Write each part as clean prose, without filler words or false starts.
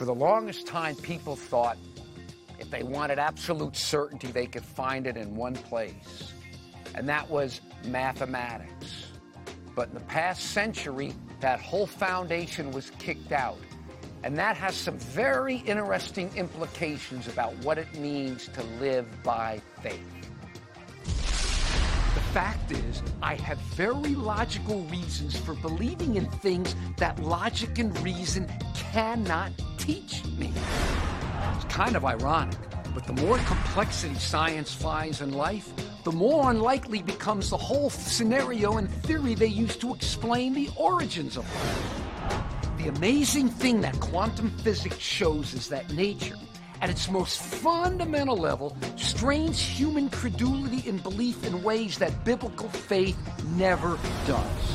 For the longest time, people thought if they wanted absolute certainty, they could find it in one place, and that was mathematics. But in the past century, that whole foundation was kicked out, and that has some very interesting implications about what it means to live by faith. The fact is, I have very logical reasons for believing in things that logic and reason cannot teach me. It's kind of ironic, but the more complexity science finds in life, the more unlikely becomes the whole scenario and theory they use to explain the origins of life. The amazing thing that quantum physics shows is that nature, at its most fundamental level, strains human credulity and belief in ways that biblical faith never does.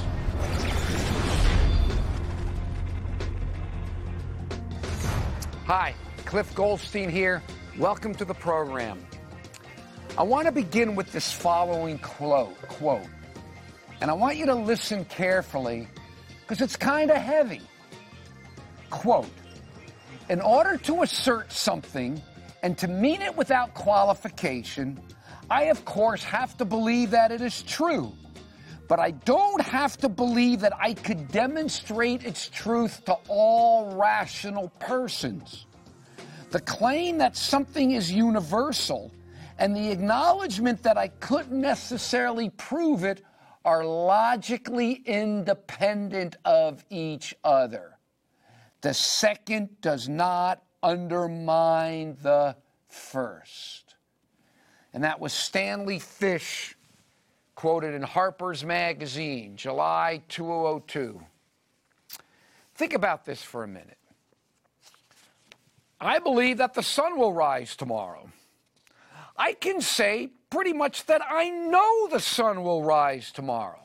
Hi, Cliff Goldstein here. Welcome to the program. I want to begin with this following quote, and I want you to listen carefully because it's kind of heavy. Quote, "In order to assert something and to mean it without qualification, I of course have to believe that it is true, but I don't have to believe that I could demonstrate its truth to all rational persons. The claim that something is universal and the acknowledgement that I couldn't necessarily prove it are logically independent of each other. The second does not undermine the first." And that was Stanley Fish, quoted in Harper's Magazine, July 2002. Think about this for a minute. I believe that the sun will rise tomorrow. I can say pretty much that I know the sun will rise tomorrow.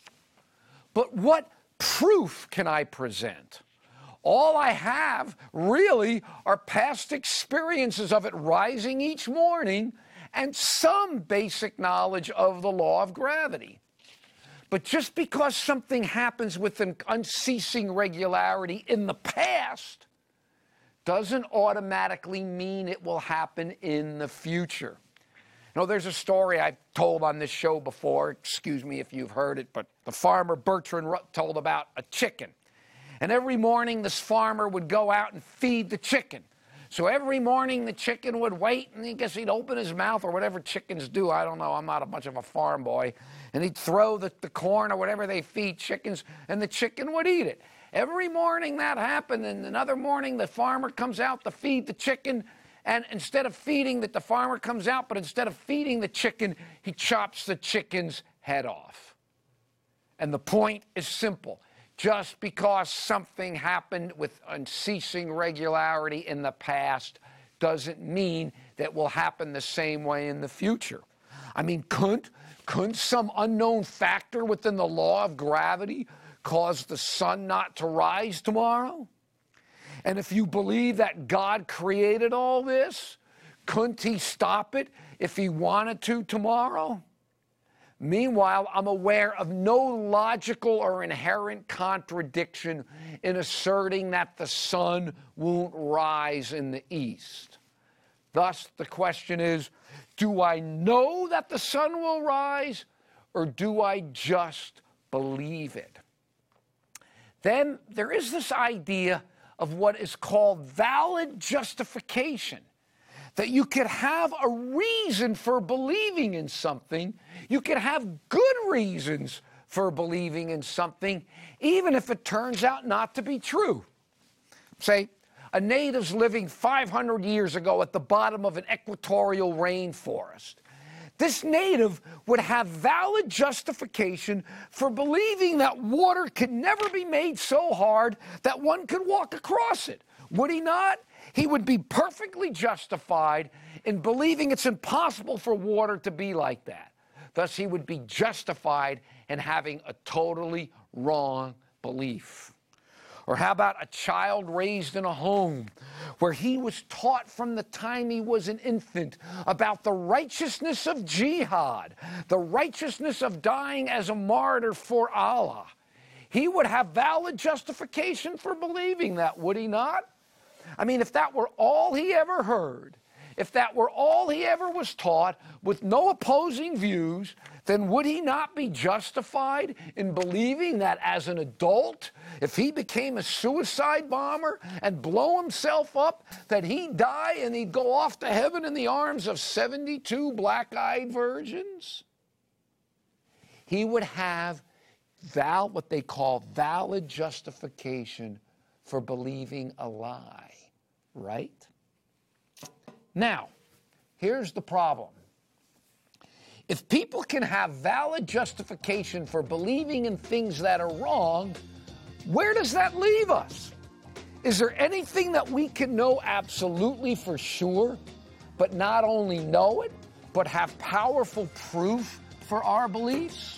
But what proof can I present? All I have really are past experiences of it rising each morning and some basic knowledge of the law of gravity. But just because something happens with an unceasing regularity in the past doesn't automatically mean it will happen in the future. You know, there's a story I've told on this show before, excuse me if you've heard it, but the farmer Bertrand told about a chicken. And every morning this farmer would go out and feed the chicken. So every morning the chicken would wait, and I guess he'd open his mouth or whatever chickens do. I don't know, I'm not much of a farm boy. And he'd throw the corn or whatever they feed chickens, and the chicken would eat it. Every morning that happened, and another morning the farmer comes out to feed the chicken, and instead of feeding that, the farmer comes out, but instead of feeding the chicken, he chops the chicken's head off. And the point is simple. Just because something happened with unceasing regularity in the past doesn't mean that will happen the same way in the future. I mean, couldn't some unknown factor within the law of gravity cause the sun not to rise tomorrow? And if you believe that God created all this, couldn't he stop it if he wanted to tomorrow? Meanwhile, I'm aware of no logical or inherent contradiction in asserting that the sun won't rise in the east. Thus, the question is, do I know that the sun will rise, or do I just believe it? Then there is this idea of what is called valid justification. That you could have a reason for believing in something. You could have good reasons for believing in something, even if it turns out not to be true. Say, a native's living 500 years ago at the bottom of an equatorial rainforest. This native would have valid justification for believing that water could never be made so hard that one could walk across it. Would he not? He would be perfectly justified in believing it's impossible for water to be like that. Thus, he would be justified in having a totally wrong belief. Or how about a child raised in a home where he was taught from the time he was an infant about the righteousness of jihad, the righteousness of dying as a martyr for Allah? He would have valid justification for believing that, would he not? I mean, if that were all he ever heard, if that were all he ever was taught, with no opposing views, then would he not be justified in believing that as an adult, if he became a suicide bomber and blow himself up, that he'd die and he'd go off to heaven in the arms of 72 black-eyed virgins? He would have what they call valid justification for believing a lie, right? Now, here's the problem. If people can have valid justification for believing in things that are wrong, where does that leave us? Is there anything that we can know absolutely for sure, but not only know it, but have powerful proof for our beliefs?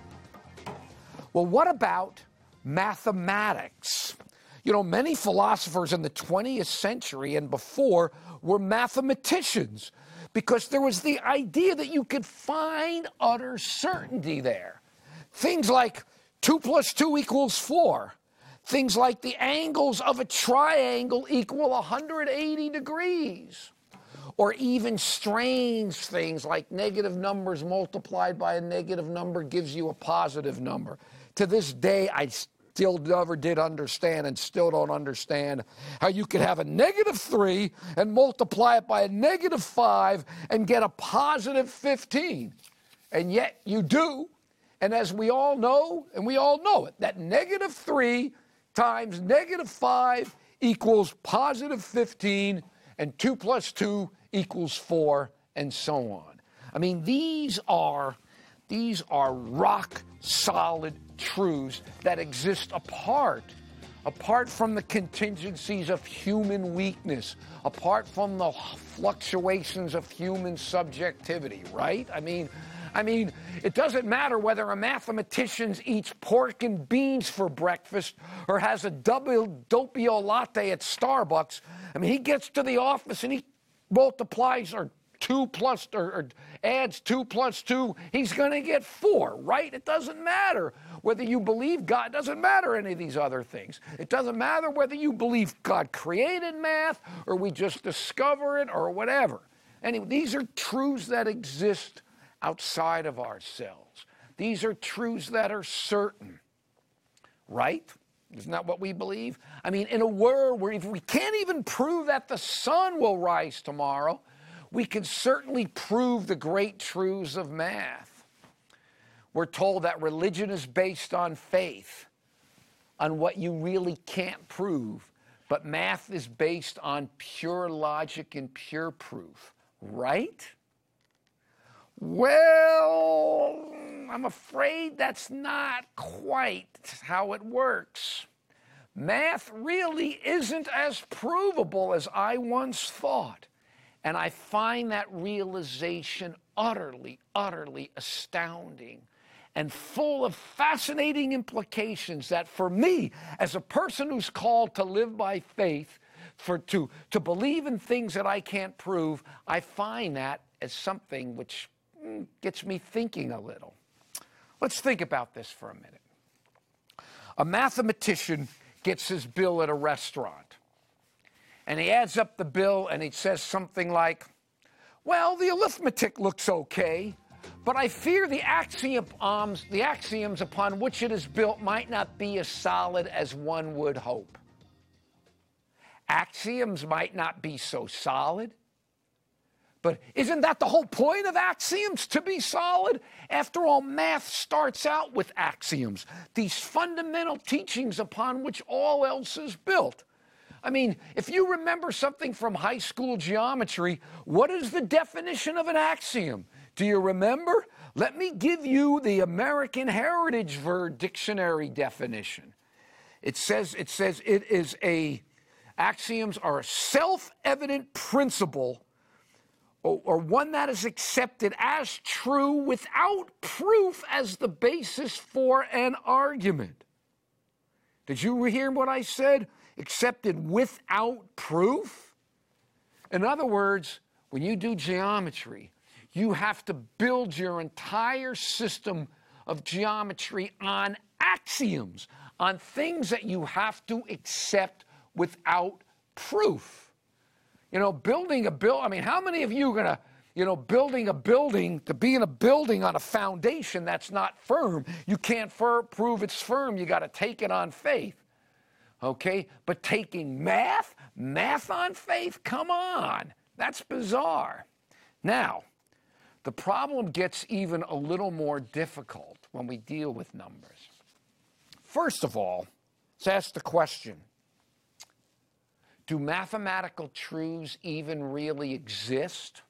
Well, what about mathematics? You know, many philosophers in the 20th century and before were mathematicians because there was the idea that you could find utter certainty there. Things like 2 + 2 = 4. Things like the angles of a triangle equal 180 degrees. Or even strange things like negative numbers multiplied by a negative number gives you a positive number. To this day, I still never did understand and still don't understand how you could have a -3 and multiply it by a -5 and get a +15. And yet you do. And as we all know, and we all know it, that -3 times -5 equals +15, and 2 + 2 = 4, and so on. I mean, these are rock solid truths that exist apart from the contingencies of human weakness, apart from the fluctuations of human subjectivity, right? I mean, it doesn't matter whether a mathematician eats pork and beans for breakfast or has a double doppio latte at Starbucks. I mean, he gets to the office and he multiplies or adds 2 + 2, he's going to get 4, right? It doesn't matter whether you believe God. It doesn't matter any of these other things. It doesn't matter whether you believe God created math or we just discover it or whatever. Anyway, these are truths that exist outside of ourselves. These are truths that are certain, right? Isn't that what we believe? I mean, in a world where if we can't even prove that the sun will rise tomorrow, we can certainly prove the great truths of math. We're told that religion is based on faith, on what you really can't prove, but math is based on pure logic and pure proof, right? Well, I'm afraid that's not quite how it works. Math really isn't as provable as I once thought. And I find that realization utterly, utterly astounding and full of fascinating implications that for me, as a person who's called to live by faith, to believe in things that I can't prove, I find that as something which gets me thinking a little. Let's think about this for a minute. A mathematician gets his bill at a restaurant. And he adds up the bill and he says something like, well, the arithmetic looks okay, but I fear the axioms upon which it is built might not be as solid as one would hope. Axioms might not be so solid, but isn't that the whole point of axioms, to be solid? After all, math starts out with axioms, these fundamental teachings upon which all else is built. I mean, if you remember something from high school geometry, what is the definition of an axiom? Do you remember? Let me give you the American Heritage Dictionary definition. It says axioms are a self-evident principle or one that is accepted as true without proof as the basis for an argument. Did you hear what I said? Accepted without proof? In other words, when you do geometry, you have to build your entire system of geometry on axioms, on things that you have to accept without proof. Building a building, I mean, how many of you are going to, building a building, to be in a building on a foundation that's not firm, you can't prove it's firm. You got to take it on faith. Okay? But taking math on faith, come on. That's bizarre. Now, the problem gets even a little more difficult when we deal with numbers. First of all, let's ask the question, do mathematical truths even really exist?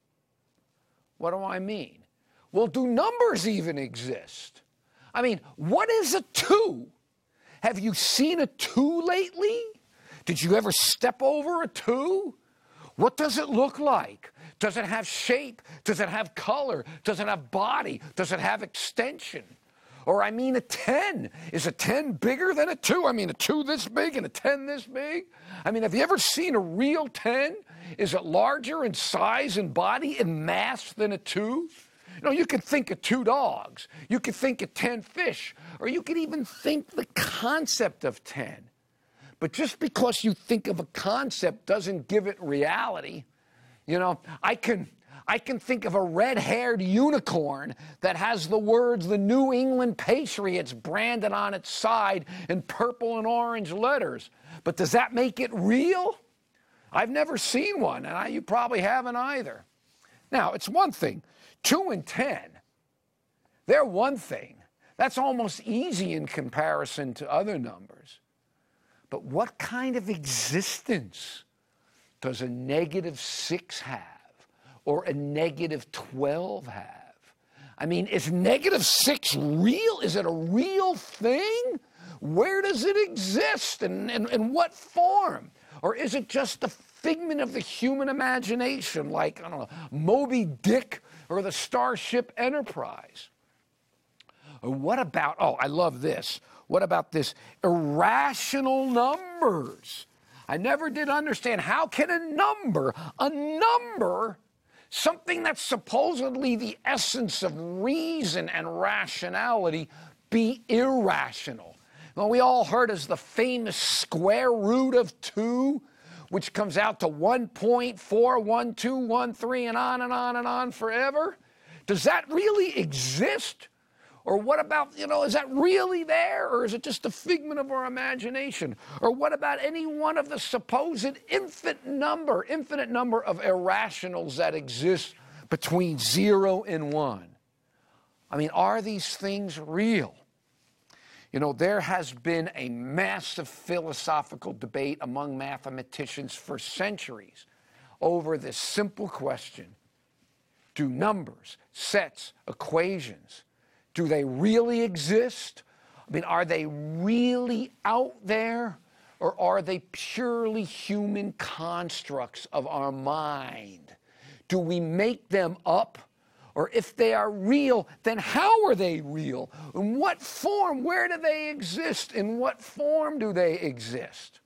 What do I mean? Well, do numbers even exist? I mean, what is a 2? Have you seen a 2 lately? Did you ever step over a 2? What does it look like? Does it have shape? Does it have color? Does it have body? Does it have extension? Or I mean a 10. Is a 10 bigger than a 2? I mean a 2 this big and a 10 this big? I mean, have you ever seen a real 10? Is it larger in size and body and mass than a 2? You could think of 2 dogs. You could think of 10 fish. Or you could even think the concept of 10. But just because you think of a concept doesn't give it reality. I can think of a red-haired unicorn that has the words "The New England Patriots" branded on its side in purple and orange letters. But does that make it real? I've never seen one, and you probably haven't either. Now, it's one thing. 2 and 10, they're one thing. That's almost easy in comparison to other numbers. But what kind of existence does a -6 have? Or a -12 have? I mean, is -6 real? Is it a real thing? Where does it exist? And in what form? Or is it just a figment of the human imagination, like, I don't know, Moby Dick or the Starship Enterprise? Or what about, I love this. What about this? Irrational numbers. I never did understand, how can a number, something that's supposedly the essence of reason and rationality, be irrational? Well, we all heard of the famous square root of 2, which comes out to 1.41213 and on and on and on forever. Does that really exist? Or what about, is that really there? Or is it just a figment of our imagination? Or what about any one of the supposed infinite number of irrationals that exist between 0 and 1? I mean, are these things real? There has been a massive philosophical debate among mathematicians for centuries over this simple question. Do numbers, sets, equations, do they really exist? I mean, are they really out there? Or are they purely human constructs of our mind? Do we make them up? Or if they are real, then how are they real? In what form? Where do they exist? In what form do they exist?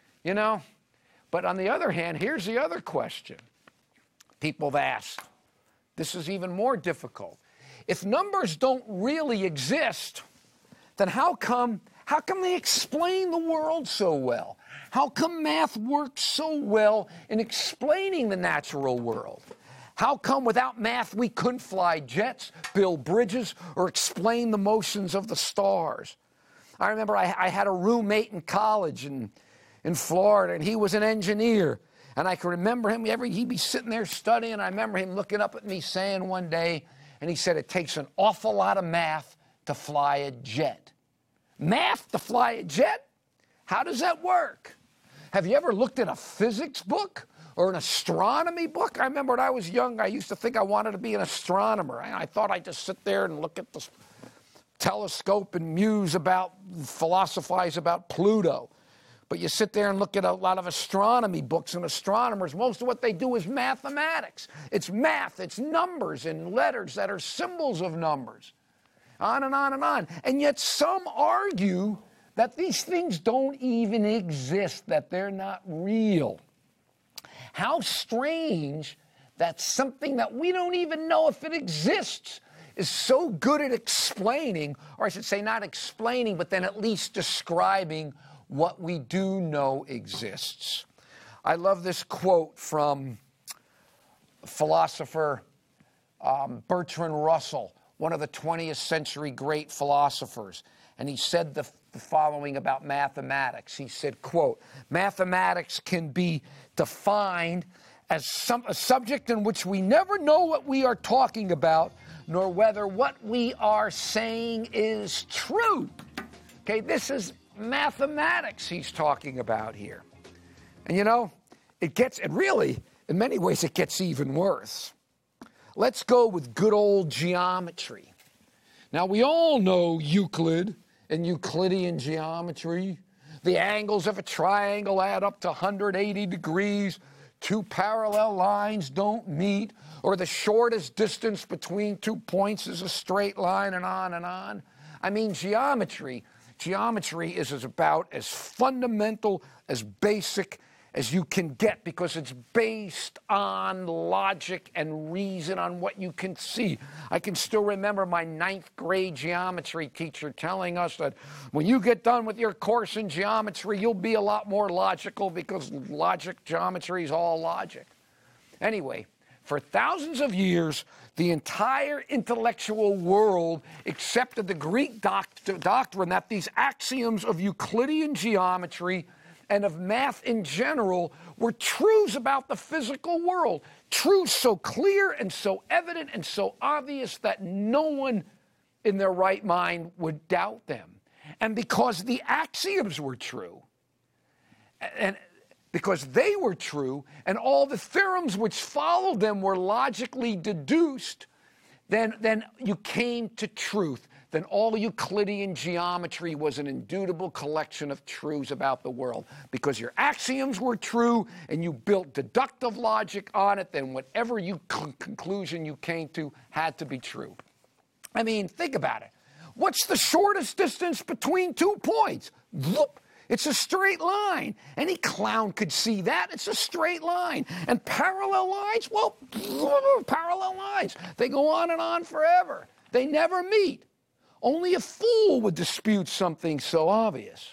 But on the other hand, here's the other question people have asked. This is even more difficult. If numbers don't really exist, then how come they explain the world so well? How come math works so well in explaining the natural world? How come without math we couldn't fly jets, build bridges, or explain the motions of the stars? I remember I had a roommate in college in Florida, and he was an engineer. And I can remember him, he'd be sitting there studying, and I remember him looking up at me saying one day, and he said, it takes an awful lot of math to fly a jet. Math to fly a jet? How does that work? Have you ever looked at a physics book or an astronomy book? I remember when I was young, I used to think I wanted to be an astronomer. I thought I'd just sit there and look at the telescope and philosophize about Pluto. But you sit there and look at a lot of astronomy books, and astronomers, most of what they do is mathematics. It's math, it's numbers and letters that are symbols of numbers. On and on and on. And yet some argue that these things don't even exist, that they're not real. How strange that something that we don't even know if it exists is so good at explaining, or I should say not explaining, but then at least describing what we do know exists. I love this quote from philosopher Bertrand Russell, one of the 20th century great philosophers. And he said the following about mathematics. He said, quote, "Mathematics can be defined as a subject in which we never know what we are talking about, nor whether what we are saying is true." Okay, this is mathematics he's talking about here. And you know, really, in many ways, it gets even worse. Let's go with good old geometry. Now, we all know Euclid and Euclidean geometry. The angles of a triangle add up to 180 degrees. Two parallel lines don't meet, or the shortest distance between 2 points is a straight line, and on and on. I mean, geometry is about as fundamental, as basic as you can get, because it's based on logic and reason, on what you can see. I can still remember my 9th grade geometry teacher telling us that when you get done with your course in geometry, you'll be a lot more logical, because geometry is all logic. Anyway, for thousands of years, the entire intellectual world accepted the Greek doctrine that these axioms of Euclidean geometry and of math in general were truths about the physical world. Truths so clear and so evident and so obvious that no one in their right mind would doubt them. And because the axioms were true, and because they were true, and all the theorems which followed them were logically deduced, then you came to truth. Then all Euclidean geometry was an indubitable collection of truths about the world. Because your axioms were true and you built deductive logic on it, then whatever conclusion you came to had to be true. I mean, think about it. What's the shortest distance between 2 points? Look, it's a straight line. Any clown could see that. It's a straight line. And parallel lines? Well, parallel lines. They go on and on forever. They never meet. Only a fool would dispute something so obvious.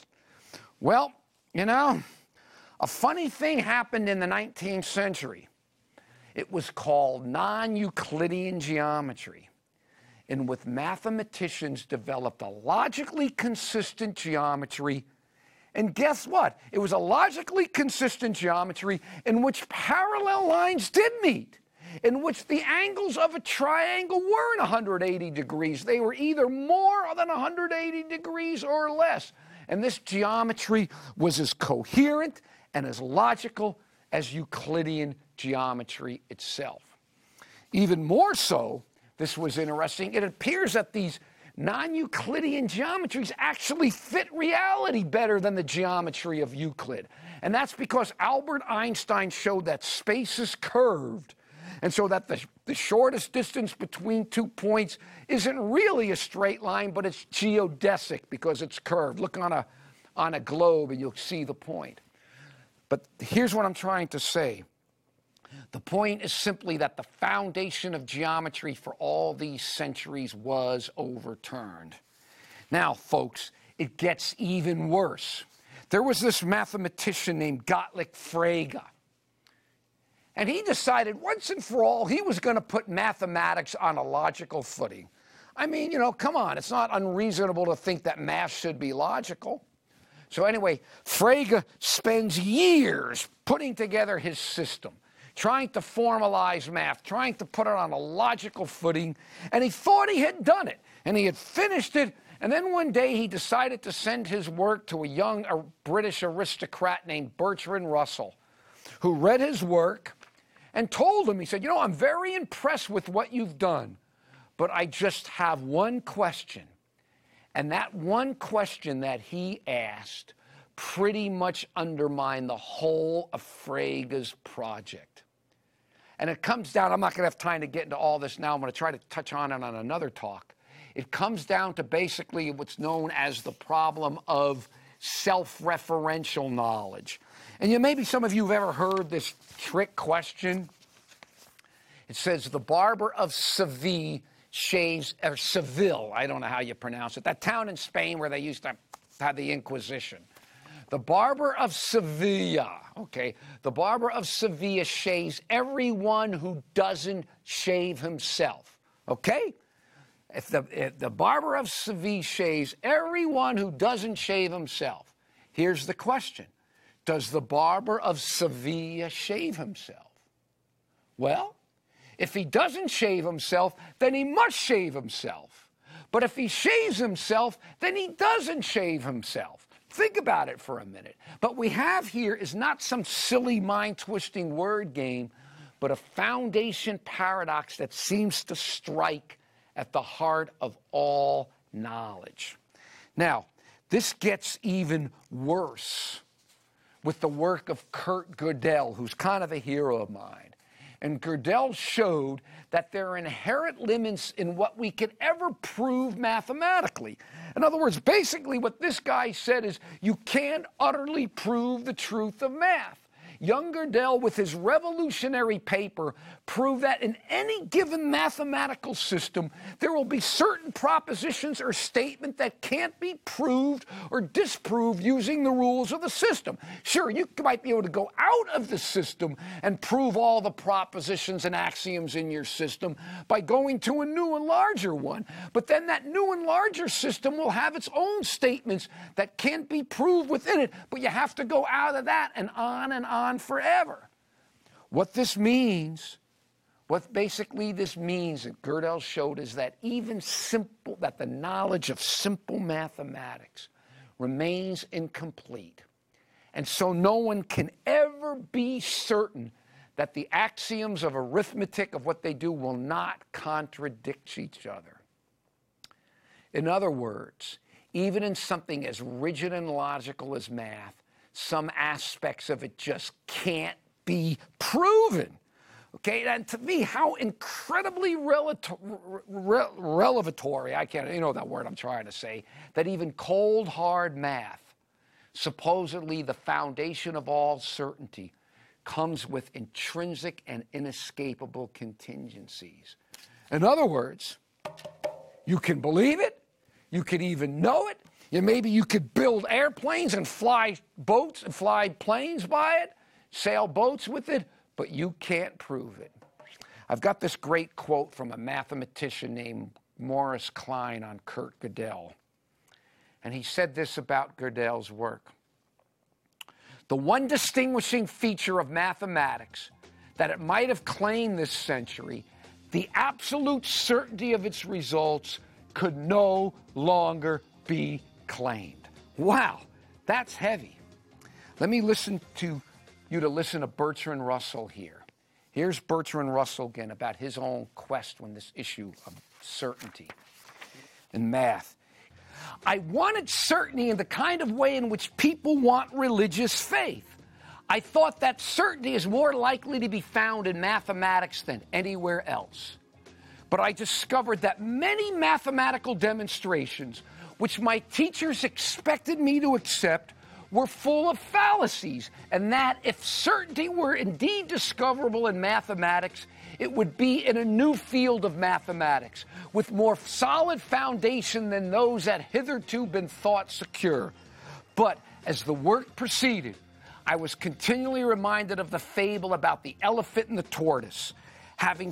Well, you know, a funny thing happened in the 19th century. It was called non-Euclidean geometry, in which mathematicians developed a logically consistent geometry. And guess what? It was a logically consistent geometry in which parallel lines did meet, in which the angles of a triangle weren't 180 degrees. They were either more than 180 degrees or less. And this geometry was as coherent and as logical as Euclidean geometry itself. Even more so, this was interesting, it appears that these non-Euclidean geometries actually fit reality better than the geometry of Euclid. And that's because Albert Einstein showed that space is curved, and so that the shortest distance between 2 points isn't really a straight line, but it's geodesic because it's curved. Look on a globe and you'll see the point. But here's what I'm trying to say. The point is simply that the foundation of geometry for all these centuries was overturned. Now, folks, it gets even worse. There was this mathematician named Gottlieb Frege. And he decided once and for all he was going to put mathematics on a logical footing. I mean, you know, come on, it's not unreasonable to think that math should be logical. So anyway, Frege spends years putting together his system, trying to formalize math, trying to put it on a logical footing, and he thought he had done it, and he had finished it, and then one day he decided to send his work to a young British aristocrat named Bertrand Russell, who read his work and told him, he said, you know, I'm very impressed with what you've done, but I just have one question. And that one question that he asked pretty much undermined the whole of Frege's project. And it comes down, I'm not going to have time to get into all this now, I'm going to try to touch on it on another talk. It comes down to basically what's known as the problem of self-referential knowledge. And maybe some of you have ever heard this trick question. It says, the barber of Seville shaves, or Seville, I don't know how you pronounce it, that town in Spain where they used to have the Inquisition. The barber of Sevilla, okay? The barber of Sevilla shaves everyone who doesn't shave himself, okay? If the barber of Seville shaves everyone who doesn't shave himself, here's the question. Does the barber of Sevilla shave himself? Well, if he doesn't shave himself, then he must shave himself. But if he shaves himself, then he doesn't shave himself. Think about it for a minute. What we have here is not some silly mind-twisting word game, but a foundation paradox that seems to strike at the heart of all knowledge. Now, this gets even worse with the work of Kurt Gödel, who's kind of a hero of mine. And Gödel showed that there are inherent limits in what we can ever prove mathematically. In other words, basically what this guy said is you can't utterly prove the truth of math. Young Gödel, with his revolutionary paper, proved that in any given mathematical system, there will be certain propositions or statements that can't be proved or disproved using the rules of the system. Sure, you might be able to go out of the system and prove all the propositions and axioms in your system by going to a new and larger one, but then that new and larger system will have its own statements that can't be proved within it, but you have to go out of that and on forever. What basically this means, that Gödel showed, is that that the knowledge of simple mathematics remains incomplete. And so no one can ever be certain that the axioms of arithmetic, of what they do, will not contradict each other. In other words, even in something as rigid and logical as math, some aspects of it just can't be proven. Okay, and to me, how incredibly revelatory, I can't, you know that word I'm trying to say, that even cold, hard math, supposedly the foundation of all certainty, comes with intrinsic and inescapable contingencies. In other words, you can believe it, you can even know it, maybe you could build airplanes and fly boats and fly planes by it, sail boats with it, but you can't prove it. I've got this great quote from a mathematician named Morris Klein on Kurt Gödel. And he said this about Gödel's work. The one distinguishing feature of mathematics that it might have claimed this century, the absolute certainty of its results, could no longer be claimed. Wow, that's heavy. Let me listen to Bertrand Russell here. Here's Bertrand Russell again about his own quest on this issue of certainty in math. I wanted certainty in the kind of way in which people want religious faith. I thought that certainty is more likely to be found in mathematics than anywhere else. But I discovered that many mathematical demonstrations, which my teachers expected me to accept, were full of fallacies, and that if certainty were indeed discoverable in mathematics, it would be in a new field of mathematics, with more solid foundation than those that hitherto been thought secure. But as the work proceeded, I was continually reminded of the fable about the elephant and the tortoise. Having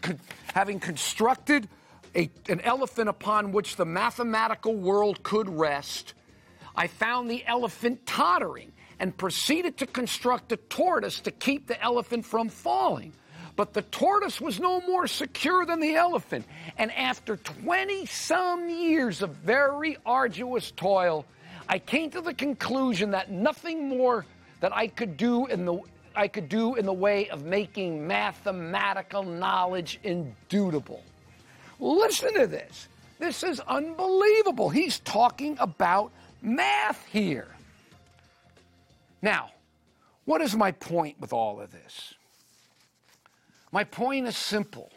constructed an elephant upon which the mathematical world could rest, I found the elephant tottering and proceeded to construct a tortoise to keep the elephant from falling. But the tortoise was no more secure than the elephant, and after 20-some years of very arduous toil, I came to the conclusion that nothing more that I could do in the way of making mathematical knowledge indubitable. Listen to this. This is unbelievable. He's talking about math here. Now, what is my point with all of this? My point is simple.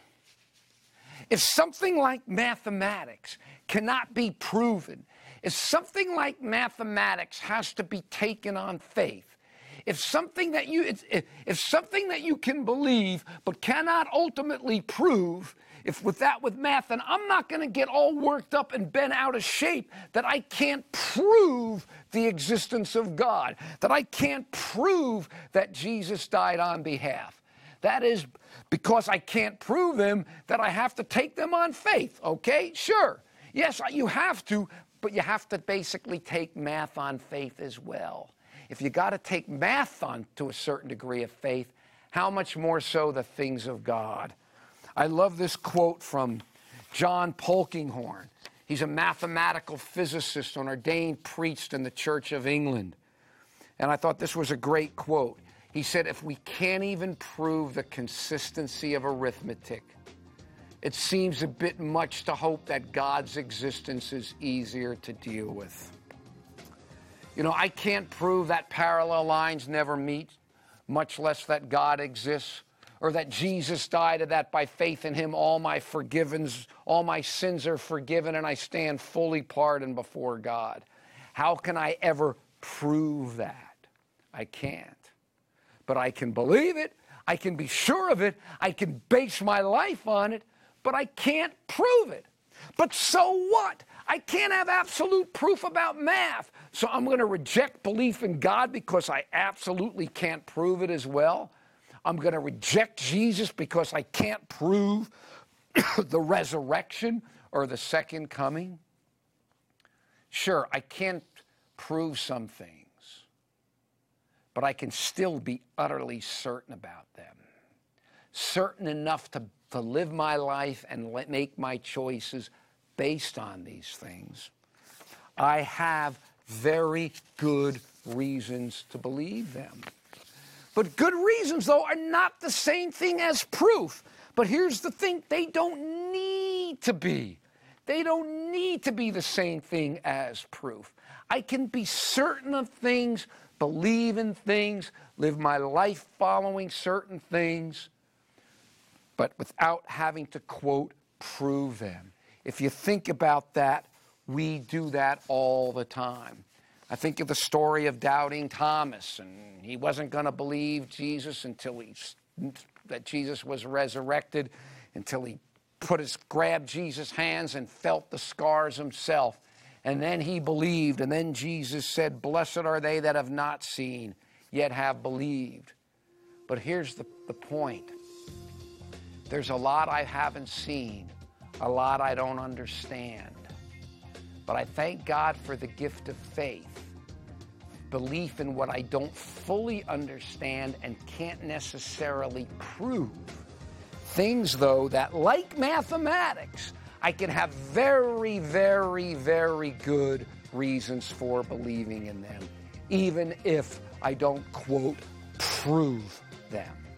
If something like mathematics cannot be proven, if something like mathematics has to be taken on faith, if something that you can believe but cannot ultimately prove, with math, then I'm not going to get all worked up and bent out of shape that I can't prove the existence of God, that I can't prove that Jesus died on behalf. That is because I can't prove them, that I have to take them on faith, okay? Sure. Yes, you have to, but you have to basically take math on faith as well. If you got to take math on to a certain degree of faith, how much more so the things of God? I love this quote from John Polkinghorne. He's a mathematical physicist, an ordained priest in the Church of England. And I thought this was a great quote. He said, if we can't even prove the consistency of arithmetic, it seems a bit much to hope that God's existence is easier to deal with. You know, I can't prove that parallel lines never meet, much less that God exists, or that Jesus died, and that by faith in him all my sins are forgiven, and I stand fully pardoned before God. How can I ever prove that? I can't. But I can believe it. I can be sure of it. I can base my life on it, but I can't prove it. But so what? I can't have absolute proof about math. So I'm going to reject belief in God because I absolutely can't prove it as well. I'm going to reject Jesus because I can't prove the resurrection or the second coming. Sure, I can't prove some things, but I can still be utterly certain about them. Certain enough to live my life and make my choices based on these things. I have very good reasons to believe them. But good reasons, though, are not the same thing as proof. But here's the thing, they don't need to be. They don't need to be the same thing as proof. I can be certain of things, believe in things, live my life following certain things, but without having to, quote, prove them. If you think about that, we do that all the time. I think of the story of doubting Thomas, and he wasn't going to believe Jesus until that Jesus was resurrected, until he grabbed Jesus' hands and felt the scars himself. And then he believed, and then Jesus said, blessed are they that have not seen, yet have believed. But here's the point. There's a lot I haven't seen, a lot I don't understand. But I thank God for the gift of faith, belief in what I don't fully understand and can't necessarily prove. Things, though, that, like mathematics, I can have very, very, very good reasons for believing in them, even if I don't, quote, prove them.